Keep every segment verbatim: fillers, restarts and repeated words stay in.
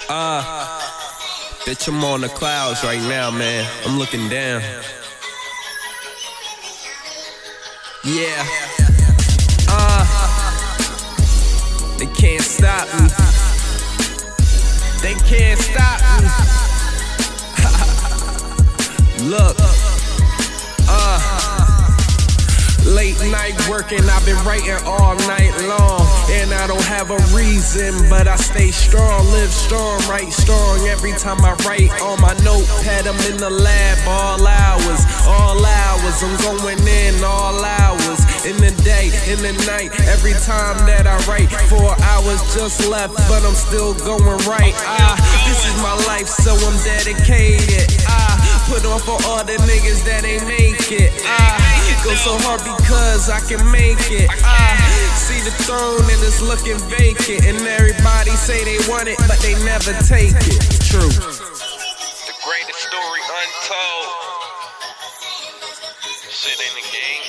Uh, bitch, I'm on the clouds right now, man. I'm looking down. Yeah. Uh, they can't stop me. They can't stop me. Look. Uh, late night working, I've been writing all night long. And I don't have a reason, but I stay strong, live strong, write strong. Every time I write on my notepad, I'm in the lab all hours, all hours. I'm going in all hours, in the day, in the night. Every time that I write, four hours just left, but I'm still going right. Ah, this is my life, so I'm dedicated. Ah, put on for all the niggas that ain't make it. Ah, go so hard because I can make it. Ah, see the throne and it's looking vacant, and everybody say they want it, but they never take it. True. The greatest story untold. Shit in the game.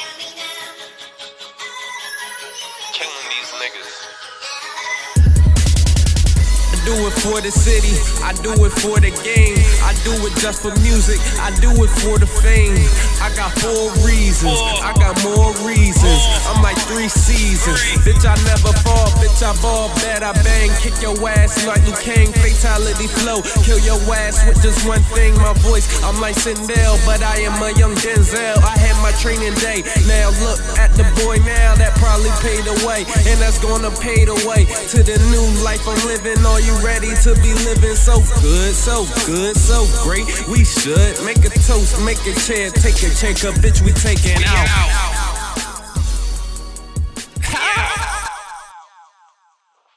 Killing these niggas. I do it for the city, I do it for the game. I do it just for music, I do it for the fame. I got four reasons, I got more reasons. I'm like three seasons. Bitch, I never fall, bitch, I ball bad, I bang. Kick your ass like Liu Kang, fatality flow. Kill your ass with just one thing, my voice. I'm like Sindel, but I am a young Denzel. I had my training day, now look at the boy now. That probably paid the way, and that's gonna pay the way to the new life I'm living. Are you ready to be living so good, so good, so great? We should make a toast, make a chair, take a check up, bitch, we taking out.